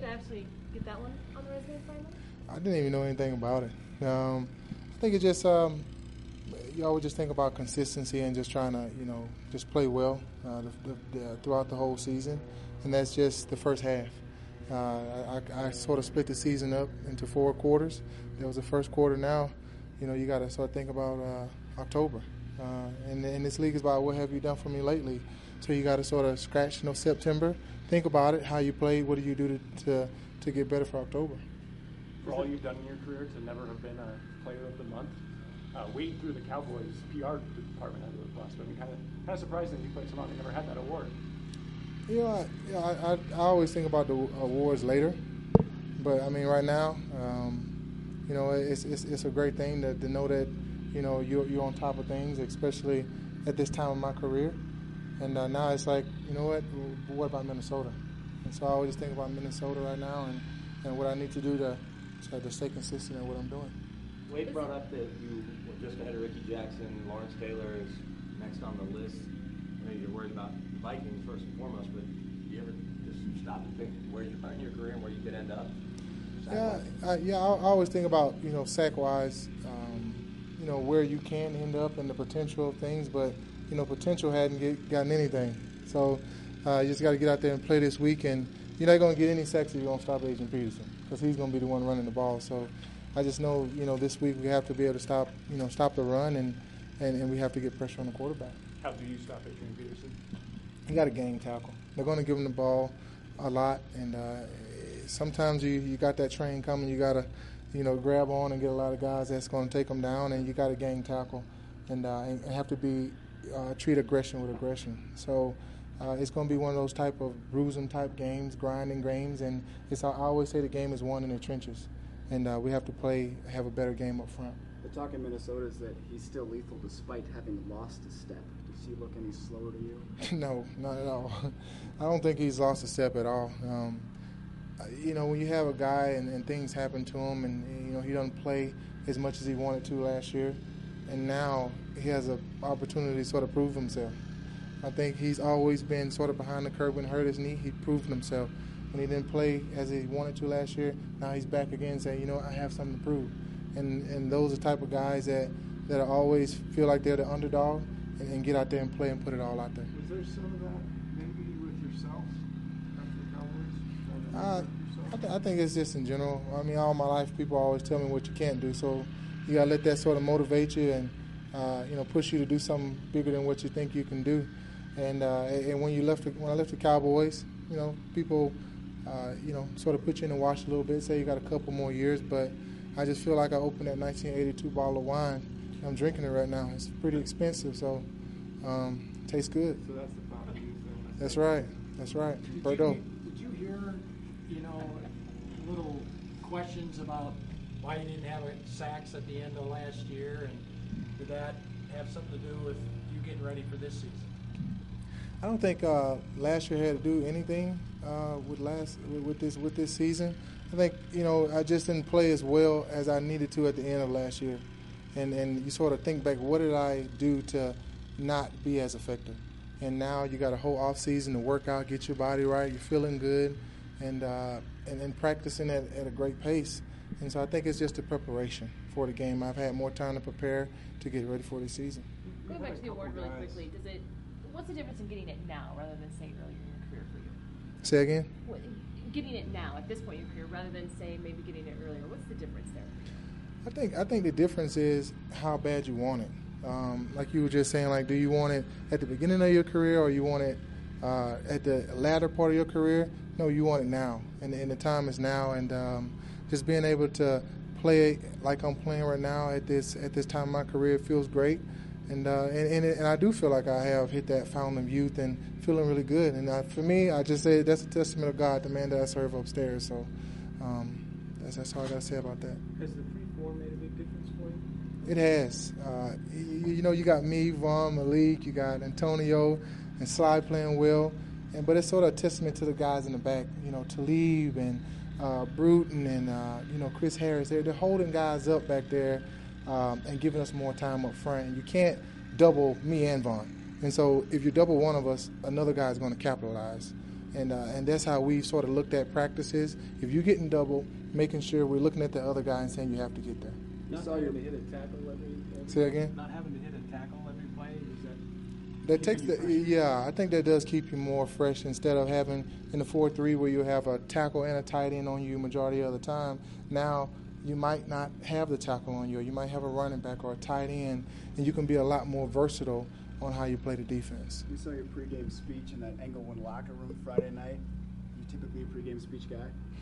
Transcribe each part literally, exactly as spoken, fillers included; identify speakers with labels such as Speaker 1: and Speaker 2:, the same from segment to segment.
Speaker 1: actually get that one on the resume finally?
Speaker 2: I didn't even know anything about it. Um, I think it just um, you always just think about consistency and just trying to you know just play well uh, the, the, the, throughout the whole season, and that's just the first half. Uh, I, I sort of split the season up into four quarters. That was the first quarter. Now, you know, you got to sort of think about uh, October. Uh, and, and this league is about what have you done for me lately. So you got to sort of scratch, you know, September. Think about it, how you played, what do you do to, to to get better for October.
Speaker 3: For all you've done in your career to never have been a Player of the Month, uh, wading through the Cowboys P R department under the bus. But I mean, kind of kind of surprising you played so long and never had that award.
Speaker 2: Yeah, I, yeah, I, I, I always think about the awards later, but I mean, right now, um, you know, it's, it's it's a great thing to, to know that, you know, you're you're on top of things, especially at this time of my career. And uh, now it's like, you know what? What about Minnesota? And so I always think about Minnesota right now, and, and what I need to do to to stay consistent in what I'm doing.
Speaker 4: Wade brought up that you were just ahead of Ricky Jackson. Lawrence Taylor is next on the list. I know you're worried about the Vikings first and foremost, but do you ever just stop and think where you are in your career and where you could end up?
Speaker 2: Yeah, I, yeah. I, I always think about, you know, sack-wise, um, you know, where you can end up and the potential of things, but, you know, potential hadn't get, gotten anything. So uh, you just got to get out there and play this week, and you're not going to get any sacks if you're going to stop Adrian Peterson, because he's going to be the one running the ball. So I just know, you know, this week we have to be able to stop, you know, stop the run, and, and, and we have to get pressure on the quarterback.
Speaker 3: How do you stop Adrian Peterson?
Speaker 2: You got to gang tackle. They're going to give him the ball a lot, and uh, sometimes you you got that train coming. You got to, you know, grab on and get a lot of guys that's going to take them down, and you got to gang tackle, and, uh, and have to be uh, treat aggression with aggression. So uh, it's going to be one of those type of bruising type games, grinding games, and it's I always say the game is won in the trenches, and uh, we have to play have a better game up front.
Speaker 5: The talk in Minnesota is that he's still lethal despite having lost a step. Does he look any slower to you?
Speaker 2: No, not at all. I don't think he's lost a step at all. Um, you know, when you have a guy and, and things happen to him, and you know he doesn't play as much as he wanted to last year, and now he has an opportunity to sort of prove himself. I think he's always been sort of behind the curve when he hurt his knee. He proved himself. When he didn't play as he wanted to last year, now he's back again saying, you know, I have something to prove. And and those are the type of guys that, that always feel like they're the underdog and, and get out there and play and put it all out there.
Speaker 6: Was there some of that maybe with yourself after the Cowboys?
Speaker 2: Uh, I, th- I think it's just in general. I mean, all my life people always tell me what you can't do. So you got to let that sort of motivate you and, uh, you know, push you to do something bigger than what you think you can do. And uh, and when you left, the, when I left the Cowboys, you know, people, uh, you know, sort of put you in the wash a little bit, say you got a couple more years, but I just feel like I opened that nineteen eighty-two bottle of wine. I'm drinking it right now. It's pretty expensive, so um, tastes good.
Speaker 6: So that's the fountain of youth then.
Speaker 2: That's right. That's right.
Speaker 7: Did
Speaker 2: Bordeaux.
Speaker 7: you, did you hear, you know, little questions about why you didn't have sacks at the end of last year, and did that have something to do with you getting ready for this season?
Speaker 2: I don't think uh, last year had to do anything uh, with last with this with this season. I think, you know, I just didn't play as well as I needed to at the end of last year, and and you sort of think back, what did I do to not be as effective? And now you got a whole off season to work out, get your body right, you're feeling good, and uh, and, and practicing at, at a great pace. And so I think it's just a preparation for the game. I've had more time to prepare to get ready for the season.
Speaker 1: Going back to the award really quickly, does it? What's the difference in getting it now rather than say earlier in your career for you?
Speaker 2: Say again?
Speaker 1: What, getting it now at this point in your career rather than say maybe getting it earlier. What's the difference there?
Speaker 2: I think I think the difference is how bad you want it. Um, like you were just saying, like, do you want it at the beginning of your career or you want it uh, at the latter part of your career? No, you want it now, and, and the time is now. And um, just being able to play like I'm playing right now at this at this time of my career feels great. And uh, and and, it, and I do feel like I have hit that fountain of youth and feeling really good. And uh, for me, I just say that's a testament of God, the man that I serve upstairs. So um, that's that's all I got to say about that.
Speaker 6: Has the free four made a big difference for you?
Speaker 2: It has. Uh, you, you know, you got me, Vaughn, Malik, you got Antonio, and Sly playing well. And but it's sort of a testament to the guys in the back. You know, Talib and uh, Bruton and uh, you know Chris Harris. They're they're holding guys up back there. Um, and giving us more time up front. And you can't double me and Vaughn. And so if you double one of us, another guy is going to capitalize. And, uh, and that's how we sort of looked at practices. If you're getting double, making sure we're looking at the other guy and saying you have to get there.
Speaker 5: You saw you hit a tackle every, every
Speaker 2: Say again?
Speaker 6: Not having to hit a tackle every play, is that?
Speaker 2: That takes
Speaker 6: keeping
Speaker 2: the
Speaker 6: you fresh?
Speaker 2: yeah. I think that does keep you more fresh instead of having in the four three where you have a tackle and a tight end on you majority of the time. Now you might not have the tackle on you. Or you might have a running back or a tight end, and you can be a lot more versatile on how you play the defense.
Speaker 5: We saw your pregame speech in that Englewood locker room Friday night. You typically a pregame speech guy?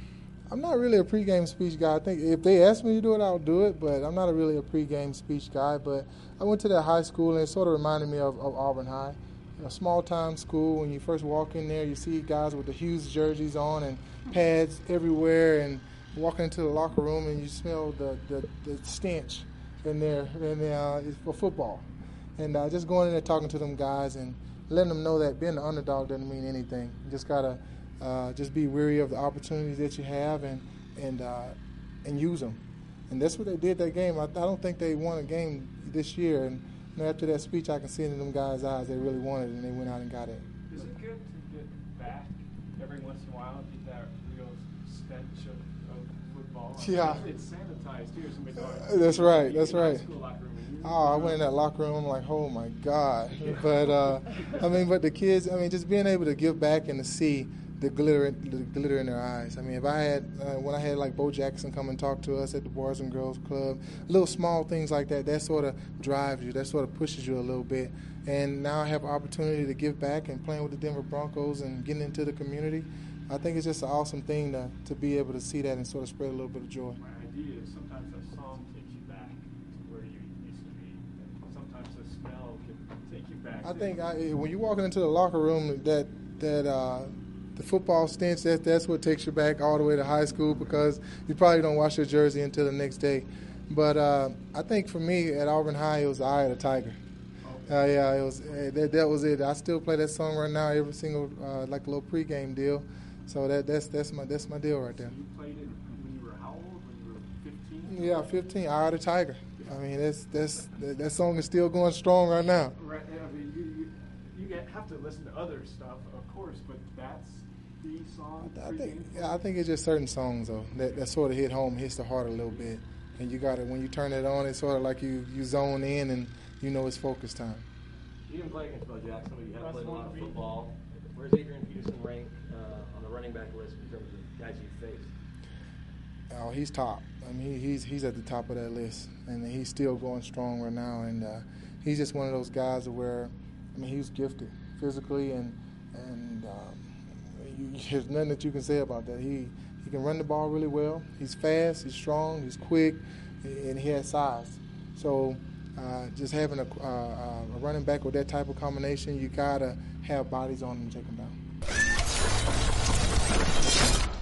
Speaker 2: I'm not really a pregame speech guy. I think if they ask me to do it, I'll do it, but I'm not a really a pregame speech guy. But I went to that high school, and it sort of reminded me of, of Auburn High. A small-time school, when you first walk in there, you see guys with the huge jerseys on and pads everywhere, and walking into the locker room, and you smell the, the, the stench in there in there, uh, for football. And uh, just going in there talking to them guys and letting them know that being the underdog doesn't mean anything. You just got to uh, just be wary of the opportunities that you have and and uh, and use them. And that's what they did that game. I, I don't think they won a game this year. And you know, after that speech, I can see in them guys' eyes they really wanted it, and they went out and got it.
Speaker 6: Is it good to get back every once in a while and get that real stench of, of football? I mean,
Speaker 2: Yeah.
Speaker 6: It's sanitized too, so we don't-
Speaker 2: Uh, that's right, that's
Speaker 6: in high
Speaker 2: right.
Speaker 6: school locker room, and you-
Speaker 2: Oh, I went in that locker room. I'm like, oh my God! But uh, I mean, but the kids. I mean, just being able to give back and to see the glitter, the glitter in their eyes. I mean, if I had uh, when I had like Bo Jackson come and talk to us at the Boys and Girls Club, little small things like that. That sort of drives you. That sort of pushes you a little bit. And now I have an opportunity to give back and playing with the Denver Broncos and getting into the community. I think it's just an awesome thing to to be able to see that and sort of spread a little bit of joy.
Speaker 6: My idea is sometimes a song takes you back to where you used to be, and sometimes a smell can take you back.
Speaker 2: I
Speaker 6: to-
Speaker 2: think I, when you walk into the locker room, that that uh, the football stench, that that's what takes you back all the way to high school, because you probably don't wash your jersey until the next day. But uh, I think for me at Auburn High, it was the Eye of the Tiger. Uh, yeah, it was uh, that, that was it. I still play that song right now, every single uh, like a little pregame deal. So that that's that's my that's my deal right there.
Speaker 6: You played it when you were how old? When you were fifteen?
Speaker 2: Yeah, fifteen, Eye of the Tiger. I mean, that's that's that, that song is still going strong right now.
Speaker 6: Right. I mean, you you, you get, have to listen to other stuff, of course, but that's the song.
Speaker 2: I think
Speaker 6: pregame?
Speaker 2: yeah, I think it's just certain songs though that, that sort of hit home, hits the heart a little bit, and you got it when you turn it on. It's sort of like you, you zone in and you know it's focus time.
Speaker 4: You didn't play against Bo Jackson, but you have
Speaker 6: That's
Speaker 4: played a lot
Speaker 6: one
Speaker 4: of
Speaker 6: reason.
Speaker 4: football. Where's Adrian Peterson rank uh, on the running back list in terms of guys you faced?
Speaker 2: Oh, he's top. I mean, he, he's he's at the top of that list, and he's still going strong right now. And uh, he's just one of those guys where, I mean, he's gifted physically, and and um, you, there's nothing that you can say about that. He he can run the ball really well. He's fast. He's strong. He's quick, and he has size. So uh, just having a, uh, a running back with that type of combination, you gotta have bodies on him to take him down.